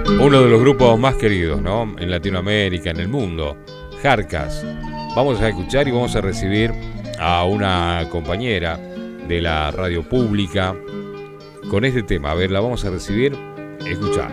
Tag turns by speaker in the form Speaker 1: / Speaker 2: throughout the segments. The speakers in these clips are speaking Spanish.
Speaker 1: Uno de los grupos más queridos, ¿no? En Latinoamérica, en el mundo, Jarcas. Vamos a escuchar y vamos a recibir a una compañera de la radio pública con este tema. A ver, la vamos a recibir. Escuchar.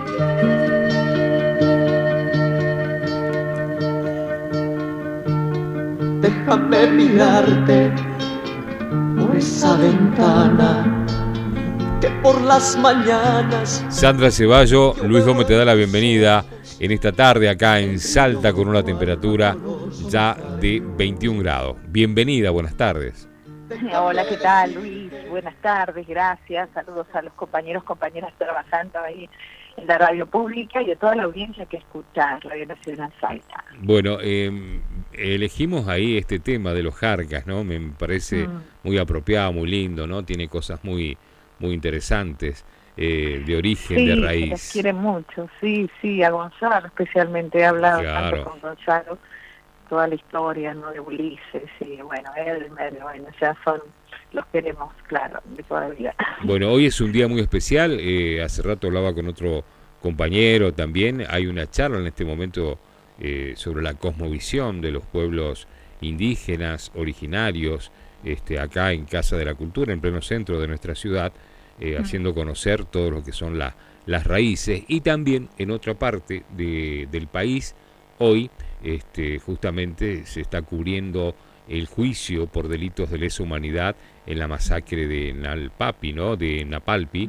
Speaker 2: Déjame mirarte por esa ventana que por las mañanas.
Speaker 1: Sandra Ceballo, Luis Gómez te da la bienvenida en esta tarde acá en Salta con una temperatura ya de 21 grados. Bienvenida, buenas tardes.
Speaker 3: Hola, ¿qué tal, Luis? Buenas tardes, gracias. Saludos a los compañeros, compañeras trabajando ahí en la radio pública y a toda la audiencia que escucha Radio Nacional Salta.
Speaker 1: Bueno, elegimos ahí este tema de los Jarcas, ¿no? Me parece muy apropiado, muy lindo, ¿no? Tiene cosas muy interesantes, de origen,
Speaker 3: sí,
Speaker 1: de raíz.
Speaker 3: Sí, les quiere mucho, sí, a Gonzalo especialmente, he hablado tanto con Gonzalo, toda la historia, ¿no? De Ulises, y bueno, ya son, los queremos, claro, de toda la vida.
Speaker 1: Bueno, hoy es un día muy especial, hace rato hablaba con otro compañero también, hay una charla en este momento sobre la cosmovisión de los pueblos indígenas, originarios, acá en Casa de la Cultura, en pleno centro de nuestra ciudad, haciendo conocer todo lo que son las raíces, y también en otra parte del país, hoy justamente se está cubriendo el juicio por delitos de lesa humanidad en la masacre de Nalpapi, ¿no? De Napalpí.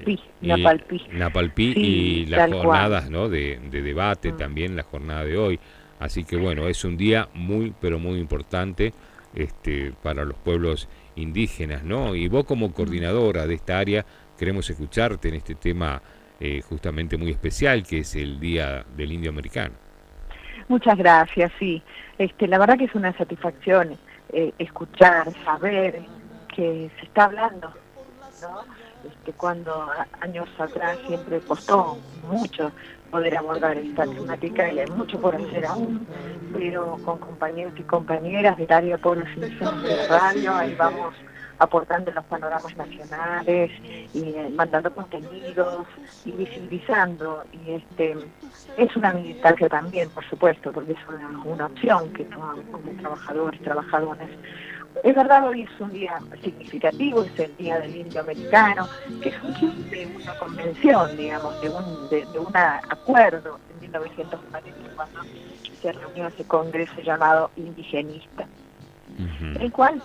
Speaker 1: Napalpí sí, y las jornadas, ¿no? de debate también, la jornada de hoy. Así que bueno, es un día muy, pero muy importante para los pueblos indígenas, ¿no? Y vos como coordinadora de esta área, queremos escucharte en este tema justamente muy especial, que es el Día del Indio Americano.
Speaker 3: Muchas gracias, sí. La verdad que es una satisfacción escuchar, saber que se está hablando, ¿no? Cuando años atrás siempre costó mucho poder abordar esta temática y hay mucho por hacer aún, pero con compañeros y compañeras del área de pueblos indígenas de la radio, ahí vamos aportando los panoramas nacionales y mandando contenidos y visibilizando, y es una militancia también, por supuesto, porque es una opción que tomamos como trabajadores, trabajadoras. Es verdad, hoy es un día significativo, es el Día del Indio Americano, que surgió de una convención, digamos, de un acuerdo en 1940, cuando se reunió ese congreso llamado indigenista, en el cual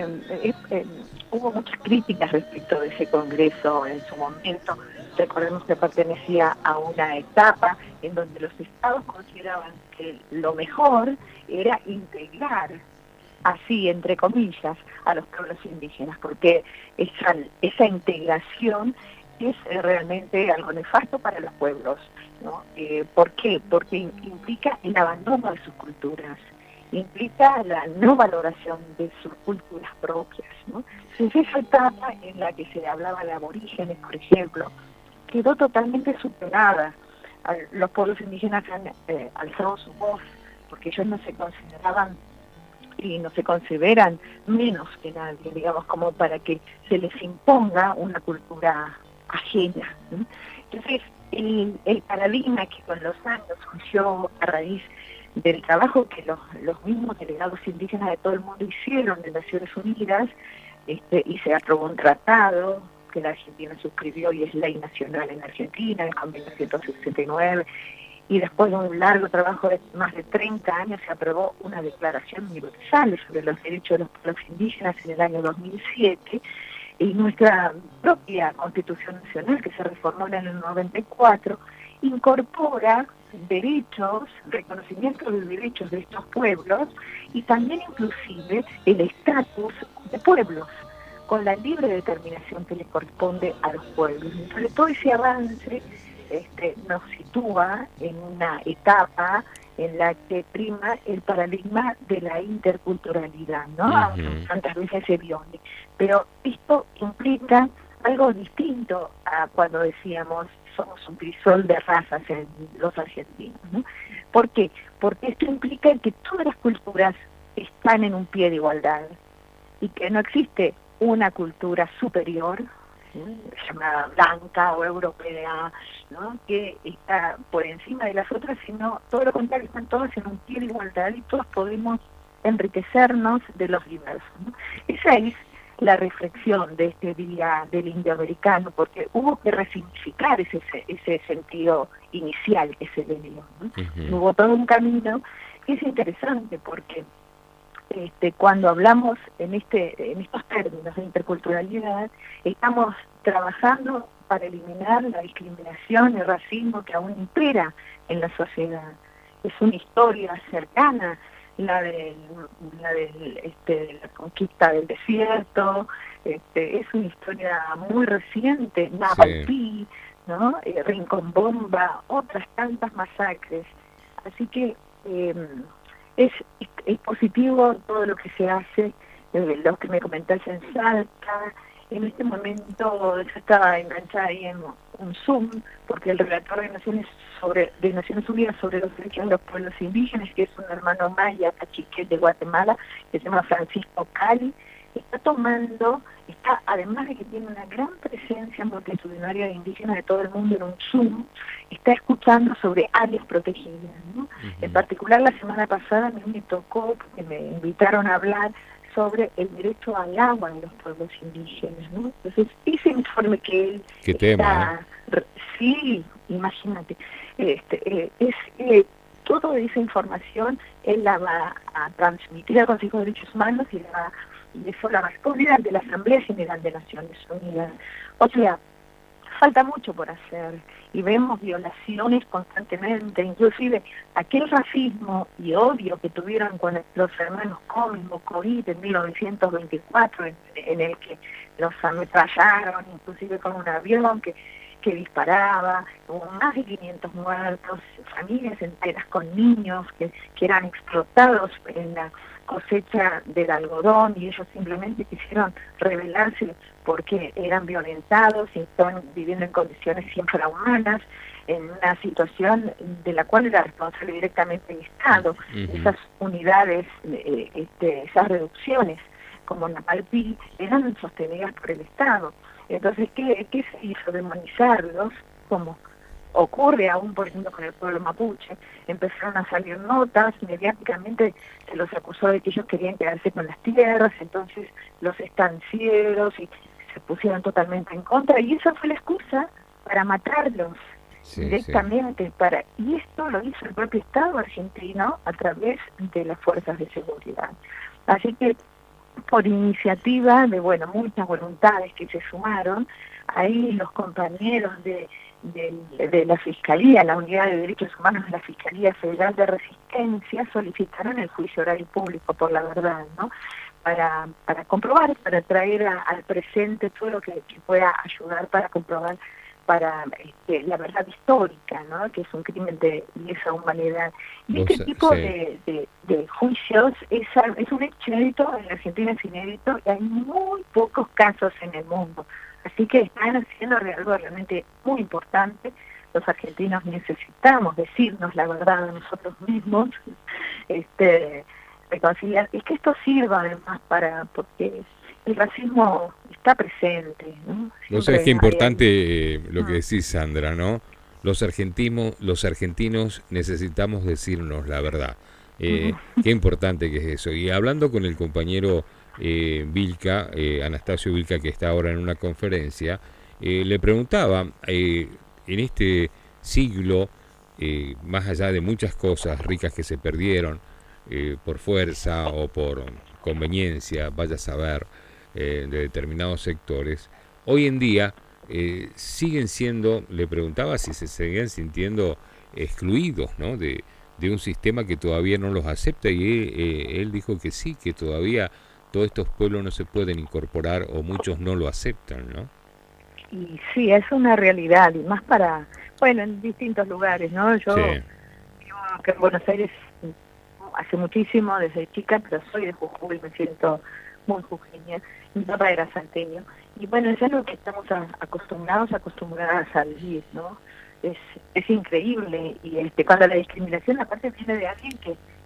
Speaker 3: hubo muchas críticas respecto de ese congreso en su momento. Recordemos que pertenecía a una etapa en donde los estados consideraban que lo mejor era integrar, así entre comillas, a los pueblos indígenas, porque esa integración es realmente algo nefasto para los pueblos, ¿no? ¿Por qué? Porque implica el abandono de sus culturas, implica la no valoración de sus culturas propias, ¿no? Entonces esa etapa en la que se hablaba de aborígenes, por ejemplo, quedó totalmente superada. Los pueblos indígenas han alzado su voz, porque ellos no se consideraban y no se consideran menos que nadie, digamos, como para que se les imponga una cultura ajena, ¿no? Entonces, el paradigma que con los años surgió a raíz del trabajo que los mismos delegados indígenas de todo el mundo hicieron en Naciones Unidas, y se aprobó un tratado que la Argentina suscribió y es ley nacional en Argentina, en 1969, y después de un largo trabajo de más de 30 años se aprobó una declaración universal sobre los derechos de los pueblos indígenas en el año 2007, y nuestra propia Constitución Nacional, que se reformó en el 94, incorpora derechos, reconocimiento de derechos de estos pueblos y también inclusive el estatus de pueblos, con la libre determinación que le corresponde a los pueblos. Entonces todo ese avance nos sitúa en una etapa en la que prima el paradigma de la interculturalidad, ¿no? Tantas veces se viole. Pero esto implica algo distinto a cuando decíamos somos un crisol de razas en los argentinos, ¿no? ¿Por qué? Porque esto implica que todas las culturas están en un pie de igualdad y que no existe una cultura superior llamada blanca o europea, ¿no? Que está por encima de las otras, sino todo lo contrario, están todas en un pie de igualdad y todos podemos enriquecernos de los diversos, ¿no? Esa es la reflexión de este Día del Indio Americano, porque hubo que resignificar ese sentido inicial que se le dio, ¿no? Hubo todo un camino que es interesante porque cuando hablamos en estos términos de interculturalidad, estamos trabajando para eliminar la discriminación y el racismo que aún impera en la sociedad. Es una historia cercana, la de la conquista del desierto, es una historia muy reciente, Navalpí, ¿no? Rincón Bomba, otras tantas masacres. Así que es positivo todo lo que se hace, lo que me comentás en Salta. En este momento yo estaba enganchada ahí en un Zoom, porque el relator de Naciones Unidas sobre los derechos de los pueblos indígenas, que es un hermano maya cachiquel de Guatemala, que se llama Francisco Cali, además de que tiene una gran presencia multitudinaria de indígenas de todo el mundo en un Zoom, está escuchando sobre áreas protegidas, ¿no? En particular la semana pasada a mí me tocó, porque me invitaron a hablar sobre el derecho al agua de los pueblos indígenas, ¿no? Entonces, ese informe que él
Speaker 1: ¿Qué tema?
Speaker 3: Sí, imagínate, toda esa información él la va a transmitir al Consejo de Derechos Humanos y eso la va a exponer ante la Asamblea General de Naciones Unidas. O sea, falta mucho por hacer y vemos violaciones constantemente, inclusive aquel racismo y odio que tuvieron con los hermanos Comis, Mocorit en 1924, en el que los ametrallaron, inclusive con un avión que disparaba, hubo más de 500 muertos, familias enteras con niños que eran explotados en la cosecha del algodón y ellos simplemente quisieron rebelarse porque eran violentados y estaban viviendo en condiciones infrahumanas, en una situación de la cual era responsable directamente el Estado. Esas unidades, esas reducciones como Navalpí eran sostenidas por el Estado. Entonces, ¿qué se hizo? Demonizarlos, como ocurre aún, por ejemplo, con el pueblo mapuche. Empezaron a salir notas, mediáticamente se los acusó de que ellos querían quedarse con las tierras, entonces los estancieros y se pusieron totalmente en contra, y esa fue la excusa para matarlos directamente. Y esto lo hizo el propio Estado argentino a través de las fuerzas de seguridad. Así que, por iniciativa de muchas voluntades que se sumaron, ahí los compañeros de la Fiscalía, la Unidad de Derechos Humanos de la Fiscalía Federal de Resistencia, solicitaron el juicio oral y público por la verdad, ¿no? Para comprobar, para traer al presente todo lo que pueda ayudar para comprobar la verdad histórica, ¿no? Que es un crimen de lesa humanidad. Y este tipo de juicios es un hecho inédito, en la Argentina es inédito, y hay muy pocos casos en el mundo. Así que están haciendo algo realmente muy importante. Los argentinos necesitamos decirnos la verdad a nosotros mismos, reconciliar, y que esto sirva además porque el racismo está presente, ¿no?
Speaker 1: No sabes qué importante lo que decís, Sandra, ¿no? Los argentinos necesitamos decirnos la verdad. Qué importante que es eso. Y hablando con el compañero Vilca, Anastasio Vilca, que está ahora en una conferencia, le preguntaba, en este siglo, más allá de muchas cosas ricas que se perdieron por fuerza o por conveniencia, vaya a saber, de determinados sectores, hoy en día siguen siendo, le preguntaba si se seguían sintiendo excluidos, ¿no? de un sistema que todavía no los acepta, y él dijo que sí, que todavía todos estos pueblos no se pueden incorporar o muchos no lo aceptan, ¿no?
Speaker 3: Y sí, es una realidad, y más en distintos lugares, ¿no? Yo vivo acá en Buenos Aires hace muchísimo, desde chica, pero soy de Jujuy, me siento muy jujeña. Mi papá era salteño, y es algo que estamos acostumbradas a vivir, ¿no? Es increíble, y cuando la discriminación aparte viene de alguien que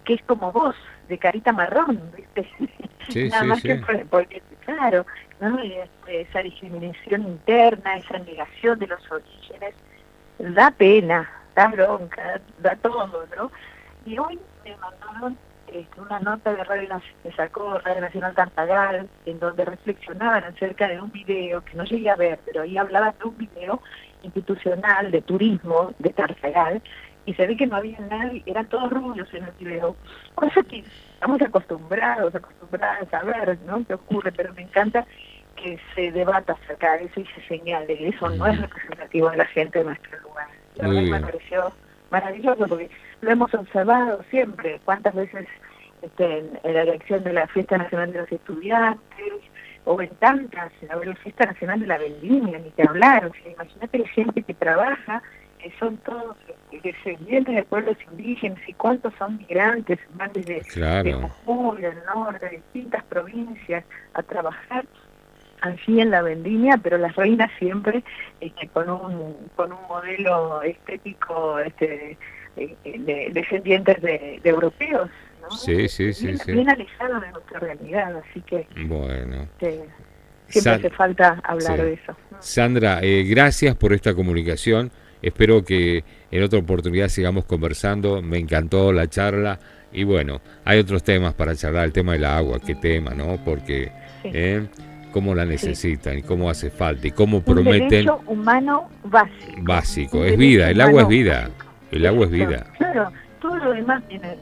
Speaker 3: que es como vos, de carita marrón, ¿viste?
Speaker 1: Sí,
Speaker 3: Nada
Speaker 1: sí,
Speaker 3: más
Speaker 1: sí.
Speaker 3: que porque, claro, ¿no? Y, esa discriminación interna, esa negación de los orígenes, da pena, da bronca, da todo, ¿no? Y hoy me mandaron una nota de que sacó Radio Nacional Tartagal, en donde reflexionaban acerca de un video que no llegué a ver, pero ahí hablaban de un video institucional de turismo de Tartagal, y se ve que no había nadie, eran todos rubios en el video, cosa que estamos acostumbrados a ver, ¿no? ¿Qué ocurre? Pero me encanta que se debata acerca de eso y se señale, eso no es representativo de la gente de nuestro lugar. La verdad que me pareció maravilloso porque lo hemos observado siempre, cuántas veces en la elección de la Fiesta Nacional de los Estudiantes, o en tantas, la Fiesta Nacional de la Vendimia, ni que hablar, o sea, imagínate la gente que trabaja, que son todos descendientes de pueblos indígenas, y cuántos son migrantes, van desde Jujuy, del norte, de distintas provincias, a trabajar allí en la vendimia, pero las reinas siempre con un modelo estético de descendientes de europeos, ¿no?
Speaker 1: Sí, sí, sí,
Speaker 3: bien alejado de nuestra realidad, así que
Speaker 1: bueno,
Speaker 3: siempre hace falta hablar de eso.
Speaker 1: Sandra, gracias por esta comunicación, espero que en otra oportunidad sigamos conversando, me encantó la charla, y bueno, hay otros temas para charlar, el tema del agua, qué tema, ¿no? Porque cómo la necesitan y cómo hace falta y cómo prometen.
Speaker 3: Un derecho humano básico.
Speaker 1: Básico, es vida, el agua es vida, el agua es vida.
Speaker 3: Claro, todo lo demás viene,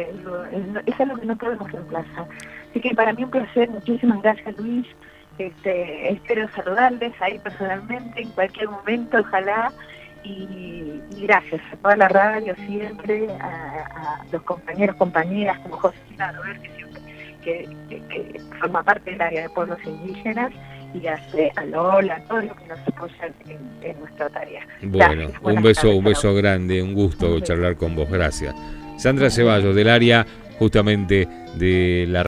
Speaker 3: es algo que no podemos reemplazar. Así que para mí un placer, muchísimas gracias, Luis. Espero saludarles ahí personalmente en cualquier momento, ojalá. Y gracias a toda la radio siempre, a los compañeros, compañeras como Josefina Robert, que forma parte del área de pueblos indígenas, y a Lola, a todos los que nos apoyan en nuestra tarea.
Speaker 1: Bueno, gracias, un beso grande, un gusto charlar con vos, gracias. Sandra Ceballos, del área justamente de la